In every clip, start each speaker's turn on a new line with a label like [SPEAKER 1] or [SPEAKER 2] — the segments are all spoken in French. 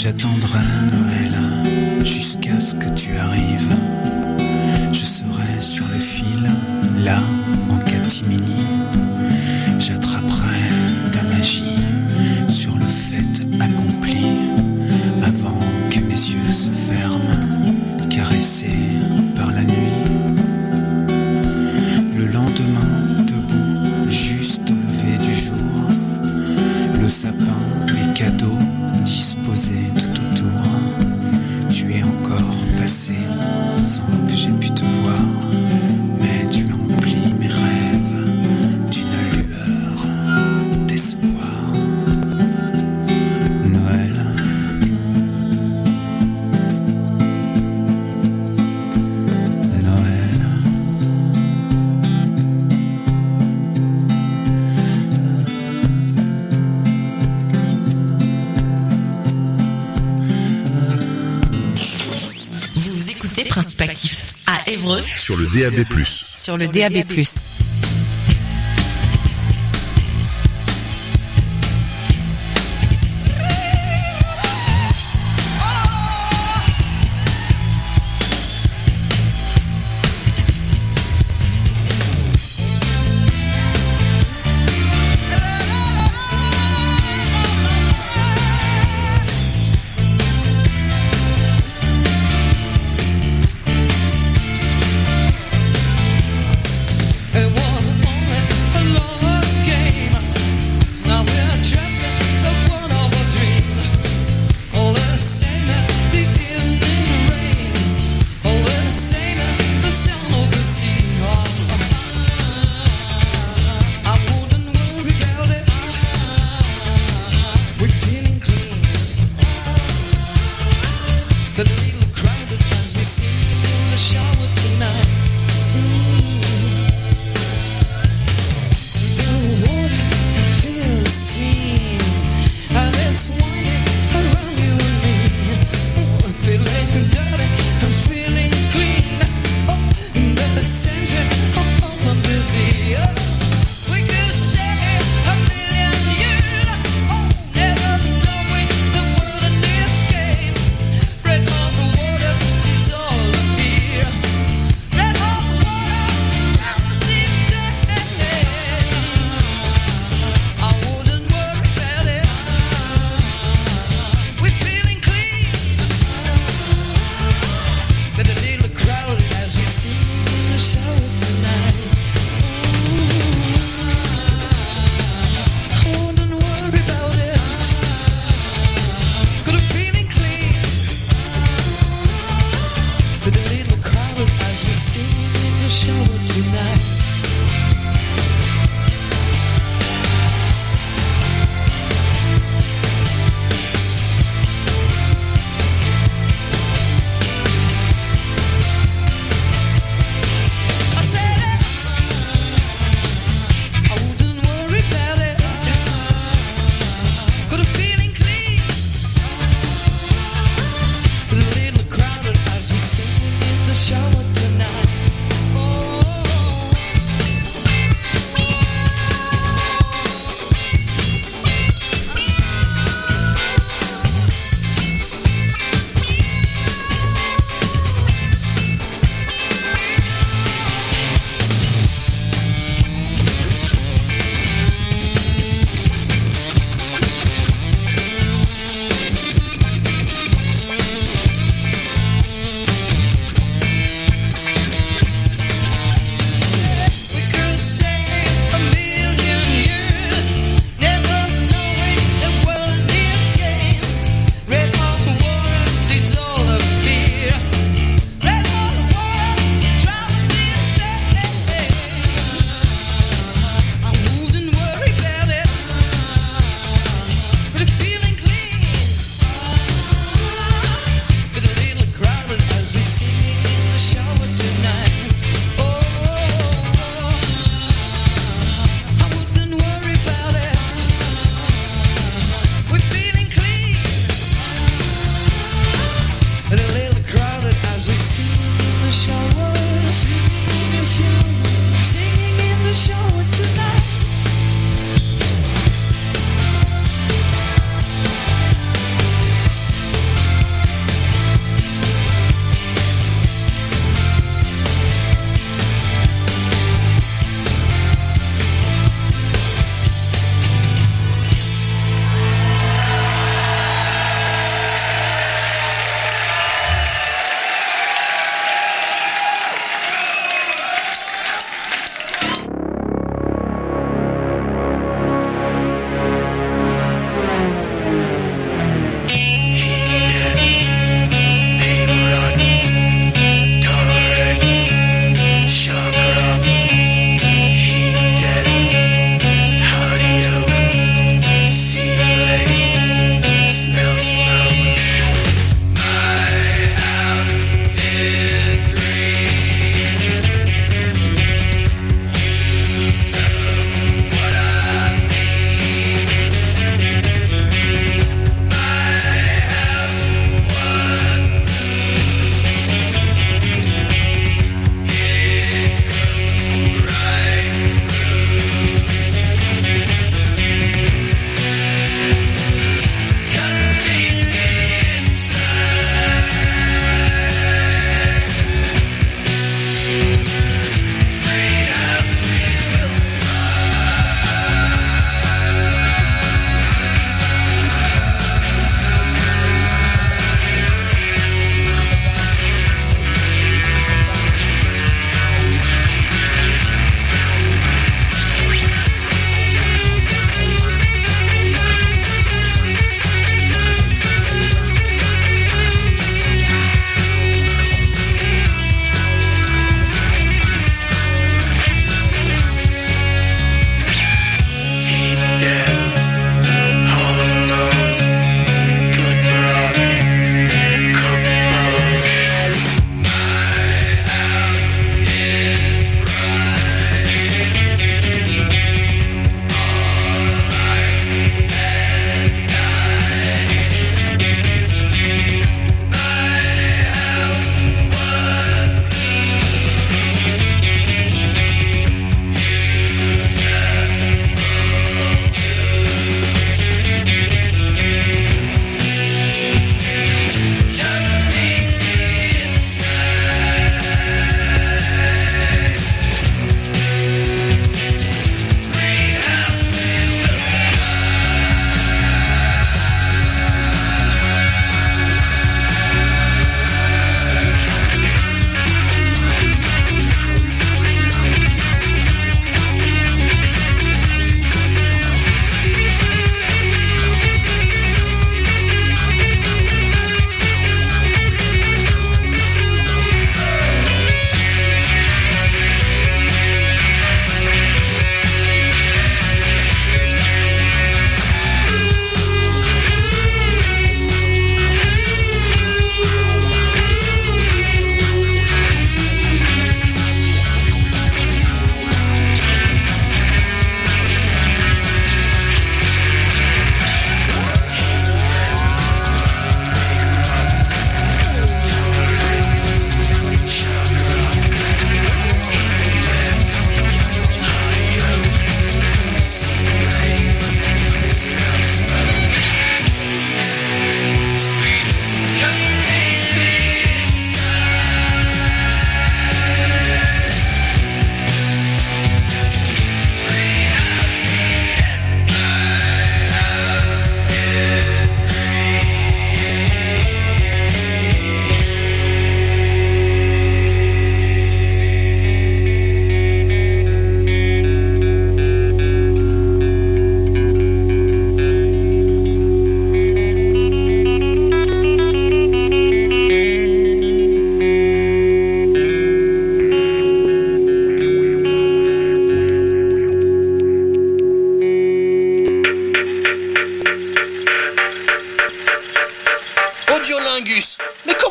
[SPEAKER 1] J'attendrai Noël jusqu'à ce que tu arrives. Je serai sur le fil, là, en catimini. J'attraperai ta magie sur le fait accompli avant que mes yeux se ferment, caressés par la nuit. Le lendemain, debout, juste au lever du jour, le sapin, les cadeaux disposés tout autour. Tu es encore passé sans que j'ai pu te voir, mais tu emplis mes rêves d'une lueur d'espoir. Noël, Noël.
[SPEAKER 2] Vous écoutez Principe Actif à Évreux
[SPEAKER 3] Sur le DAB+.
[SPEAKER 2] sur le DAB+.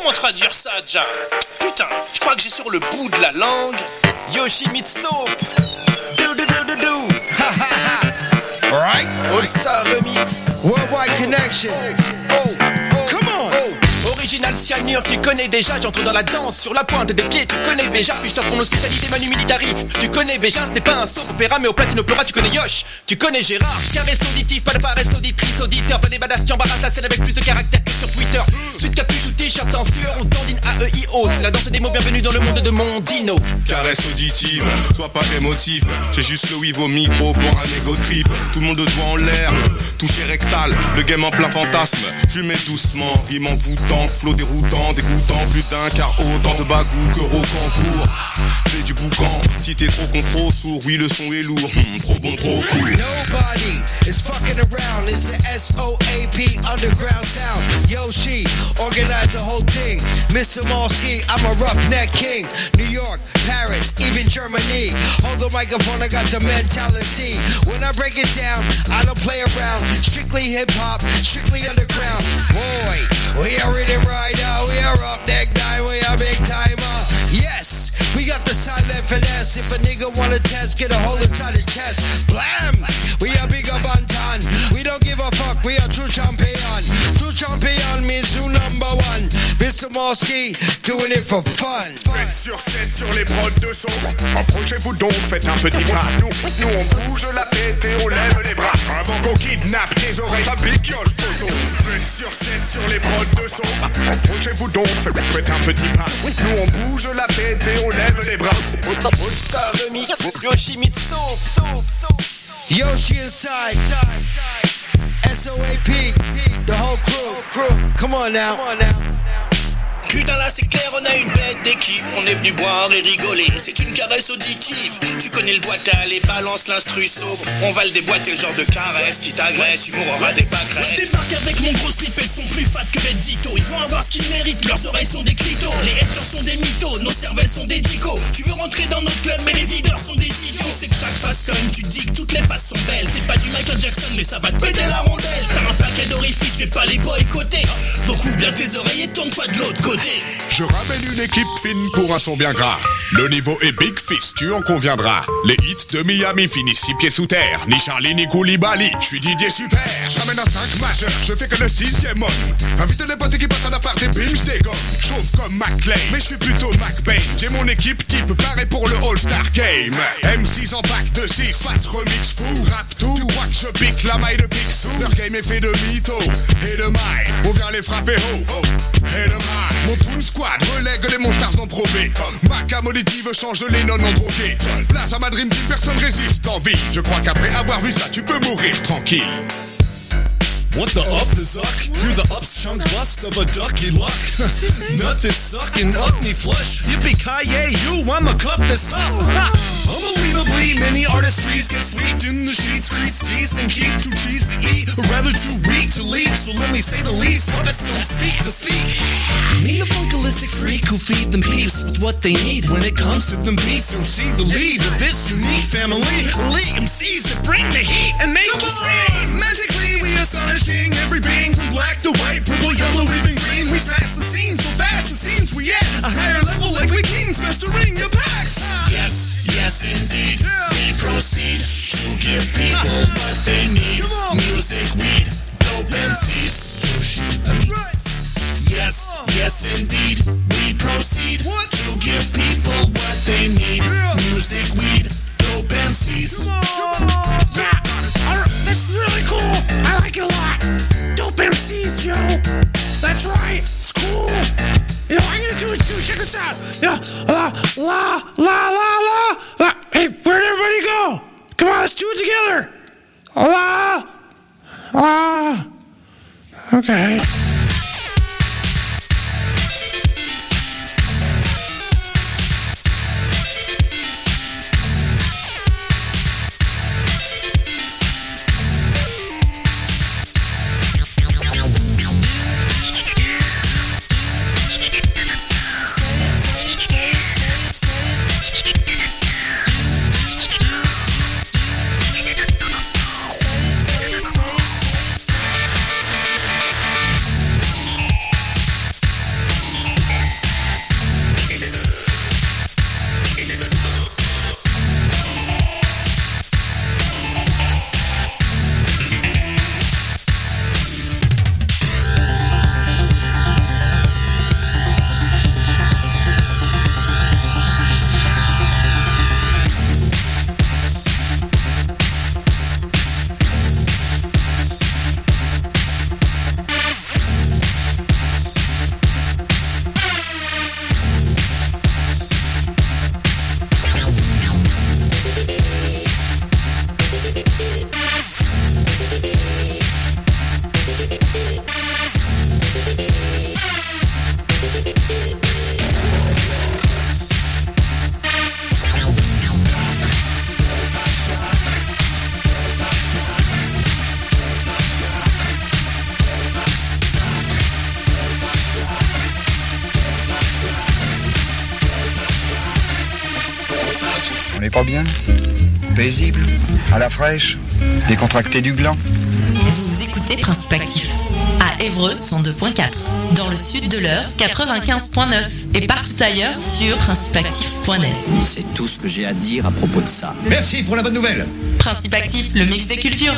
[SPEAKER 3] Comment traduire ça, déjà? Putain, je crois que j'ai sur le bout de la langue. Yoshimitsu.
[SPEAKER 4] Ha ha ha. Alright.
[SPEAKER 3] All-Star Remix.
[SPEAKER 4] Worldwide Connection. Oh, come on.
[SPEAKER 3] Original cyanure, tu connais déjà, j'entre dans la danse sur la pointe des pieds, tu connais Béja, puis je t'offre mon spécialité Manu Militari. Tu connais Béja, ce n'est pas un soap opéra, mais au platine opéra, tu connais Yosh. Tu connais Gérard, caresse auditif, pas de paresse auditrice, auditeur, pas des badass qui embarrassent la scène avec plus de caractère que sur Twitter. Suite capuche ou t-shirt en sueur, on se dandine AEIO, c'est la danse des mots, bienvenue dans le monde de mon dino.
[SPEAKER 5] Caresse auditive, sois pas émotif, j'ai juste le weave au micro pour un ego trip. Tout le monde de doigt en l'air, touché rectal, le game en plein fantasme. Je mets doucement, rime en voûtant, flow déroutant, dégoûtant, plus d'un car autant de bagou que Rocancourt. Fais du boucan, si t'es trop contrôle sourd, oui le son est lourd, trop bon, trop cool.
[SPEAKER 4] Nobody is fucking around. It's the SOAP underground sound. Yoshi, organize the whole thing. Mr. Malski, I'm a roughneck king. New York, Paris, even Germany. Hold the microphone, I got the mentality. When I break it down, I don't play around. Strictly hip hop, strictly underground. Boy, we are in it right now. We are roughneck nine, we are big timer. Yes, we got the silent finesse. If a nigga wanna test, get a hole inside the chest. Blam! We are big up on ton. We don't give a fuck, we are true champion. True champion means who number one. Mr. Mosky, doing it for fun.
[SPEAKER 6] 7 sur 7 sur les prods de son. Approchez-vous donc, faites un petit pas. Nous on bouge la tête et on lève les bras. Avant qu'on kidnappe tes oreilles, à big yosh, bozo. 7 sur 7 sur les prods de son. Approchez-vous donc, faites un petit pas. Nous on bouge la tête et on lève les bras.
[SPEAKER 3] All-Star Remix, Yoshimitsu.
[SPEAKER 4] Yoshi inside. SOAP, the whole crew. Come on now.
[SPEAKER 3] Putain là c'est clair, on a une bête d'équipe. On est venu boire et rigoler, c'est une caresse auditive. Tu connais le boital et balance l'instru soap. On va le déboîter, le genre de caresse qui t'agresse. Humour aura des pâquerettes. Je débarque avec mon gros slip, elles sont plus fat que Beddito. Ils vont avoir ce qu'ils méritent, leurs oreilles sont des clitos. Les haters sont des mythos, nos cervelles sont des dicos. Tu veux rentrer dans notre club mais les videurs sont des idiots. C'est que chaque face conne, tu dis que toutes les faces sont belles. C'est pas du Michael Jackson mais ça va te péter la rondelle. T'as un paquet d'orifices, je vais pas les boycotter. Donc ouvre bien tes oreilles et tourne-toi de l'autre côté.
[SPEAKER 6] Je ramène une équipe fine pour un son bien gras. Le niveau est big fist, tu en conviendras. Les hits de Miami finissent 6 pieds sous terre. Ni Charlie ni Koulibaly, je suis Didier Super. Je ramène un 5 majeur, je fais que le 6ème homme. Invite les potes qui passent en appart et bim, je dégomme. Chauve comme McClay, mais je suis plutôt McBain. J'ai mon équipe type paré pour le All-Star Game. M6 en pack de 6, fat remix fou. Rap tout, tu crois que je pique la maille de Picsou. Leur game est fait de mytho et de maille. On vient les frapper haut et de maille. Mon Toon Squad relègue les monsters en Pro B. Maca moditive change les non en drogués. Place à ma Dream Team, personne résiste en vie. Je crois qu'après avoir vu ça, tu peux mourir tranquille.
[SPEAKER 7] What the up is up? You're the ups chunk bust of a ducky luck. Nothing sucking up me flush. Yippee-ki-yay, you, I'm a cup that's up. Unbelievably, many artistries get swept in the sheets. Crease teased and keep too cheese to eat, or rather too weak to leave. So let me say the least, puppets don't speak to speak. Need a vocalistic freak who feed them peeps with what they need. When it comes to them beats, you'll see the lead of this unique family. Elite MCs that bring the heat and make you scream. Magically, we astonish every being from black to white, purple, yellow, even green. We smash the scene so fast, it seems we at a higher level like we kings mastering your packs. Yes, yes indeed, we proceed to give people what they need. Music, weed, dope MCs. Yes, yes indeed, we proceed to give people what they need. Music, weed, dope MCs. That's really cool. I like it a lot. Dope MCs, yo. That's right. It's cool. You know, I'm gonna do it too. Check this out. Yeah. La la la. Hey, where'd everybody go? Come on, let's do it together. La. Okay.
[SPEAKER 8] pas bien? Paisible? À la fraîche? Décontracté du gland?
[SPEAKER 2] Vous écoutez Principe Actif à Évreux 102.4, dans le sud de l'Eure 95.9 et partout ailleurs sur principeactif.net.
[SPEAKER 9] C'est tout ce que j'ai à dire à propos de ça.
[SPEAKER 10] Merci pour la bonne nouvelle.
[SPEAKER 2] Principe Actif, le mix des cultures.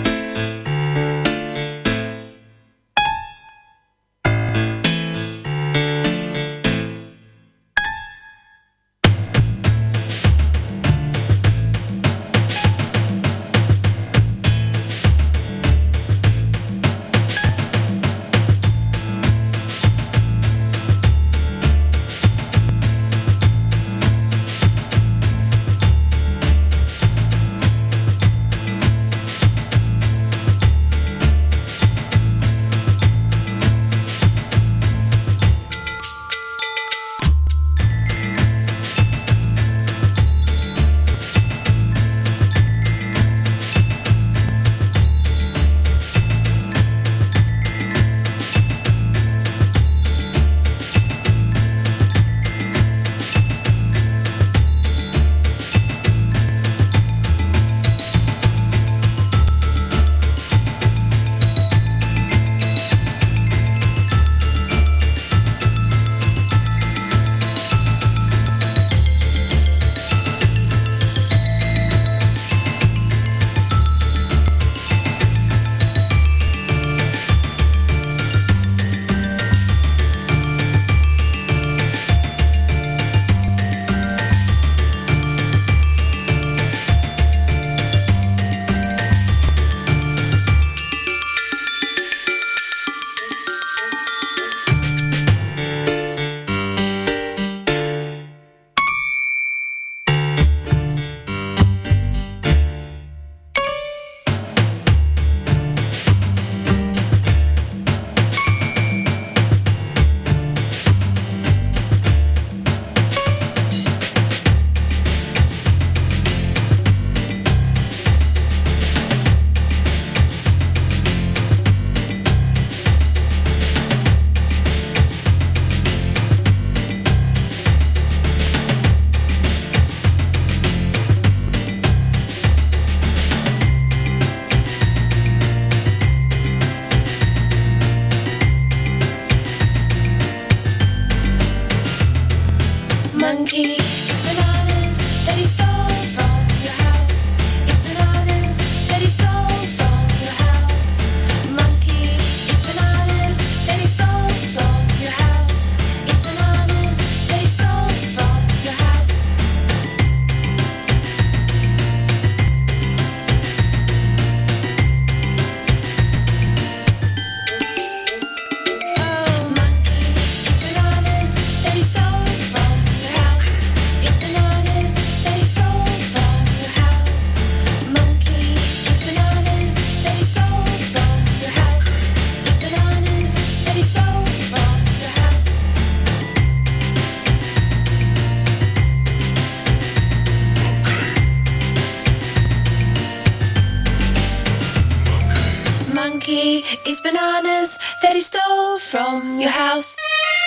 [SPEAKER 11] monkey eats bananas that he stole from your house.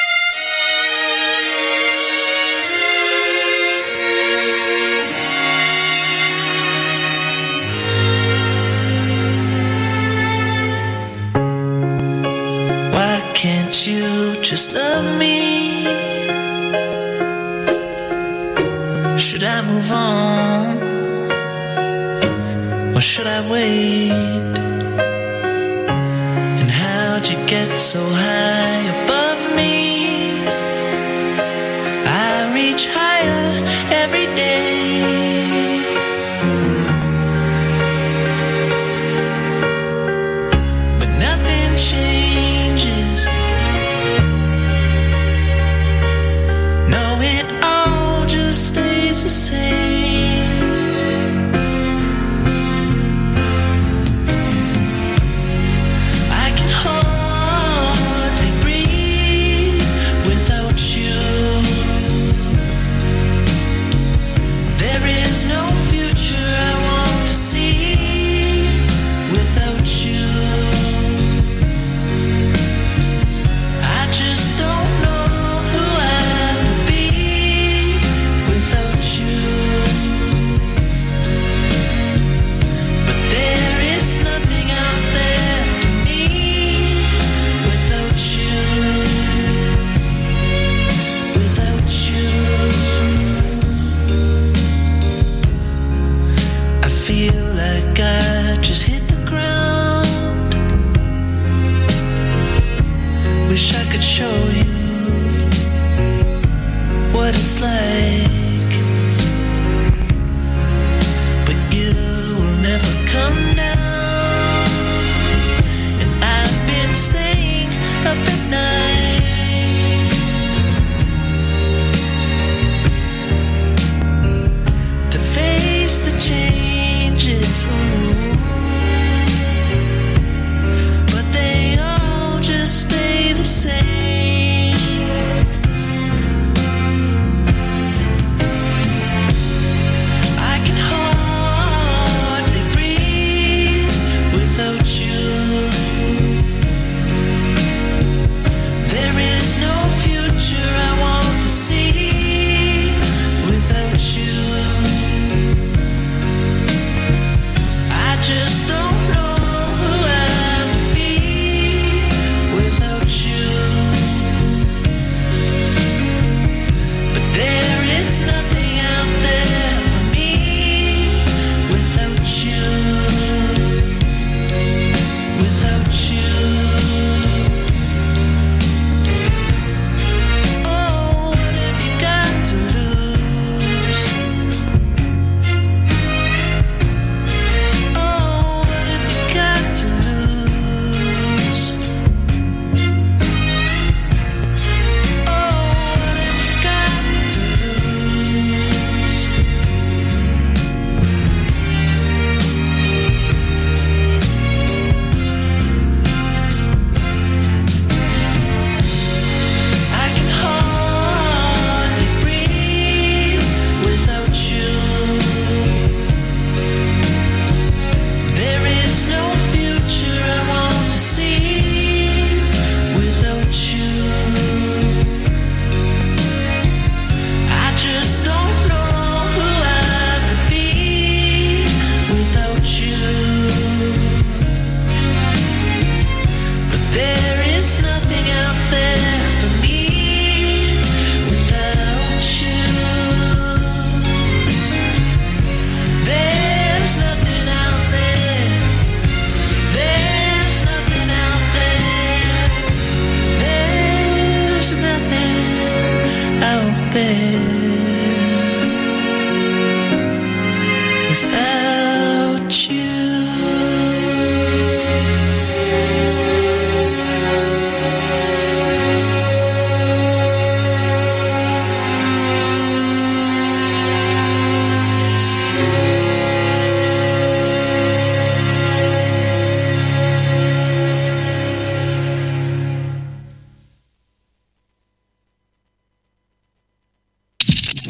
[SPEAKER 12] Why can't you just love me? Should I move on? Or should I wait? And how'd you get so high above me? I reach higher every day. But nothing changes. No, it all just stays the same. I can hardly breathe.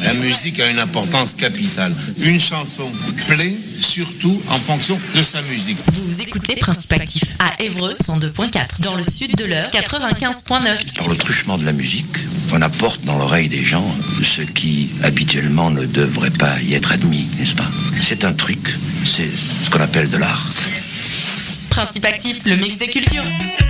[SPEAKER 10] La musique a une importance capitale. Une chanson plaît surtout en fonction de sa musique.
[SPEAKER 2] Vous écoutez Principe Actif à Évreux 102.4, dans le sud de l'Eure 95.9.
[SPEAKER 9] Par le truchement de la musique, on apporte dans l'oreille des gens ce qui habituellement ne devrait pas y être admis, n'est-ce pas? C'est un truc, c'est ce qu'on appelle de l'art.
[SPEAKER 2] Principe Actif, le mix des cultures.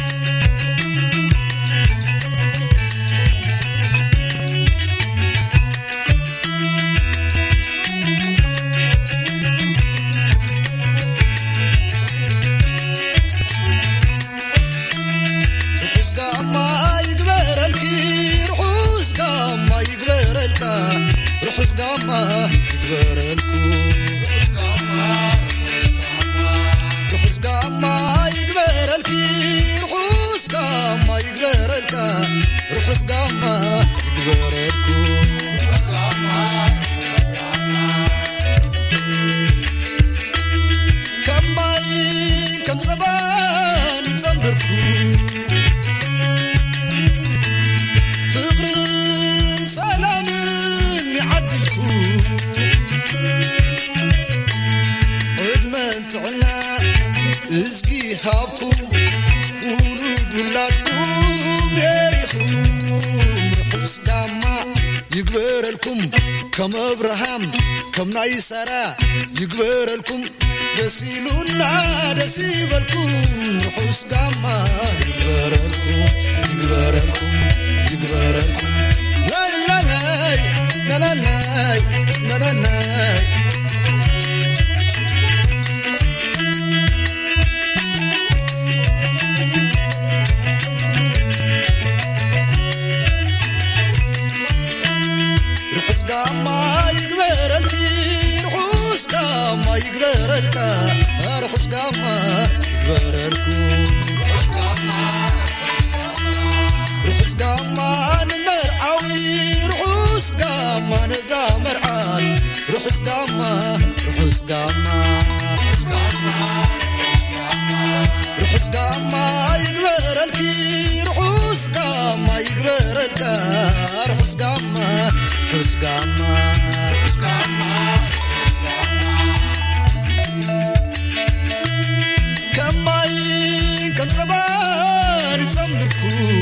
[SPEAKER 13] كم ابراهام كم نايسرا يقبر لكم دسيلونا دسيبلكم رحوس قاما يقبر لكم يقبر لكم يقبر لكم لا لا لا لا لا لا لا لا رخص قاما نمرعوي رخص قاما نزامرعات رخص قاما رخص قاما رخص قاما يقبر الكي رخص قاما يقبر الكا رخص قاما رخص قاما رخص قاما كم زمان يصمركم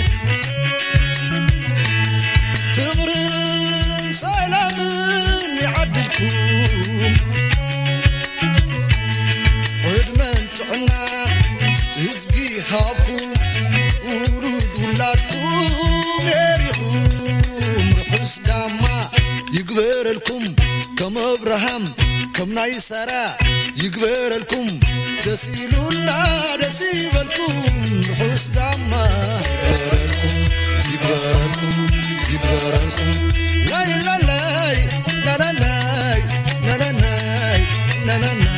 [SPEAKER 13] تغر سلام يعدلكم ودمن تعنا يزقي هابكم ورود ولادكم يريحكم رحوس قاما يقبر لكم كم ابراهام كم نايسرا يقبر لكم دسيلونا دسيبلكم رحوس قاما يقبرلكم يقبرلكم لا لا لا لا لا لا لا لا لا لا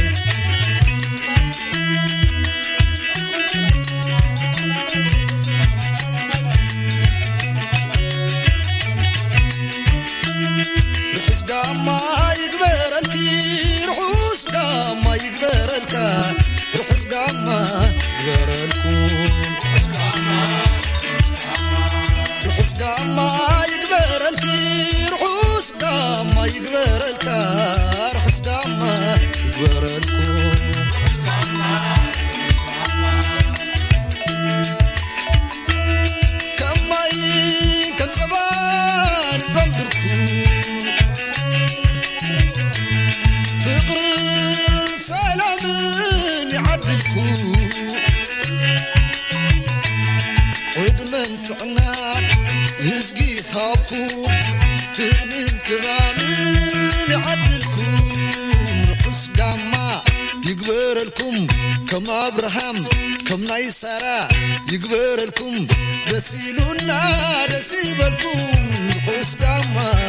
[SPEAKER 13] رحوس قاما يقبرلكي رحوس قاما يقبرلكا رحوس قاما يقبرلكم رحوس قاما يقبرلكي رحوس قاما يقبرلكا رحوس قاما يقبرلكم كماي كم زمان زنبركم فقر سلام يعدلكم ودمن تعنا يزقي هابكم فقر انترام يعدلكم رحوس قاما يقبر لكم كم ابراهام كم نايسرا يقبر لكم دسيلونا دسيبلكم رحوس قاما